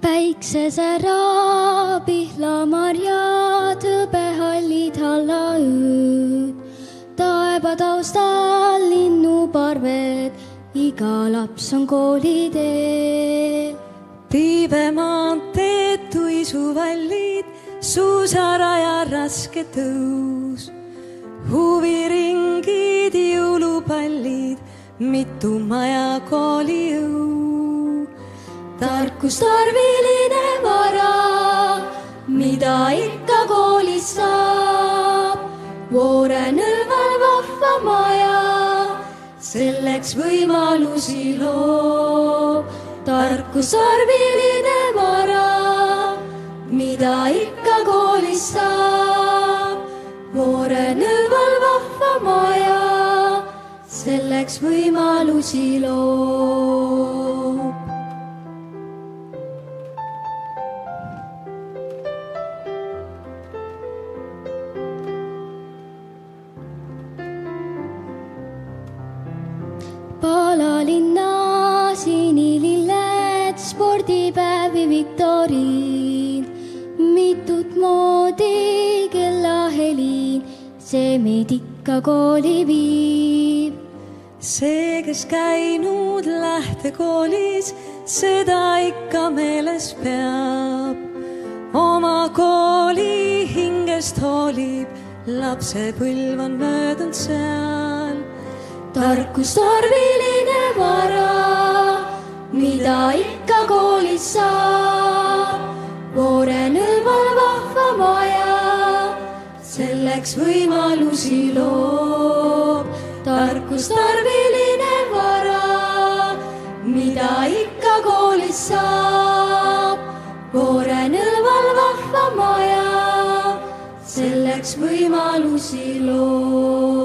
Päiksesära, pihlamarjad, õbehallid hallaõud. Taevataustal linnuparved, iga laps on kooliteel. Tiibemaanteed, tuisuvallid, suusaraja raske tõus. Huviringid, jõulupallid, mitu maja kooliõu. Tarkustarviline vara, mida ikka koolis saab. Voorenõlval vahva maja, selleks võimalusi loob. Tarkustarviline vara, mida ikka koolis saab. Voorenõlval vahva maja, selleks võimalusi loob. Palalinna sinililled, spordipäevi viktoriin. Mitut moodi kellahelin, see meid ikka kooli viib. See, kes käinud lähtekoolis, seda ikka meeles peab. Oma kooli hingest hoolib, lapsepõlv on möödunud seal. Tarkustarviline vara, mida ikka koolis saab. Voorenõlval vahva maja, selleks võimalusi loob. Tarkustarviline vara, mida ikka koolis saab. Voorenõlval vahva maja, selleks võimalusi loob.